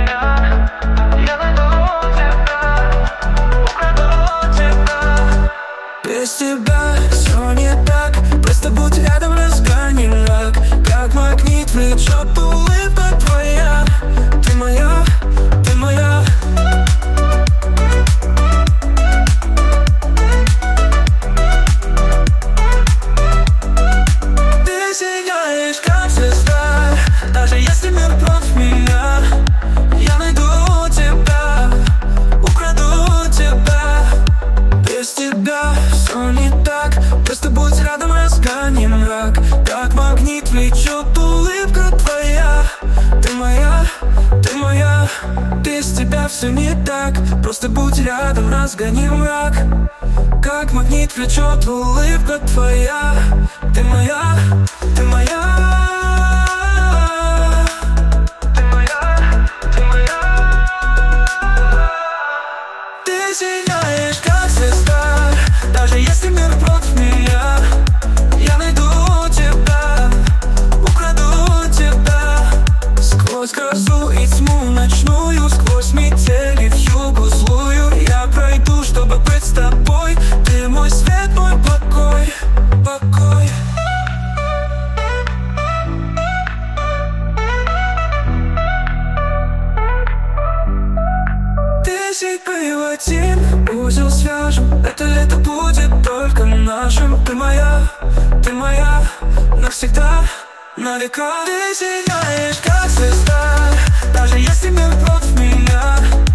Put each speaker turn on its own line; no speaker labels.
меня. Я найду тебя, украду тебя.
Без тебя все не так. Просто будь рядом, разгони мрак. Как магнит влечет улыбка твоя. Ты моя, ты моя. Ты сияешь, как звезда. Даже если мир против меня, я найду тебя, украду тебя. Без тебя все не так. Просто будь рядом, разгони мрак. Как магнит влечет улыбка твоя. Ты моя, ты моя. Без тебя все не так. Просто будь рядом, разгони мрак. Как магнит влечет улыбка твоя. Ты моя, ты моя. Ты моя, ты моя. Ты сияешь, как звезда. Даже если мир против меня, я найду тебя, украду тебя. Сквозь грозу и тьму ночную, сквозь метель и вьюгу злую, я пройду, чтобы быть с тобой. Ты мой свет, мой покой, покой. Ты в один узел свяжем. Это лето будет только нашим. Ты моя, навсегда, на века. Ты сияешь, как звезда. Даже если мир против меня,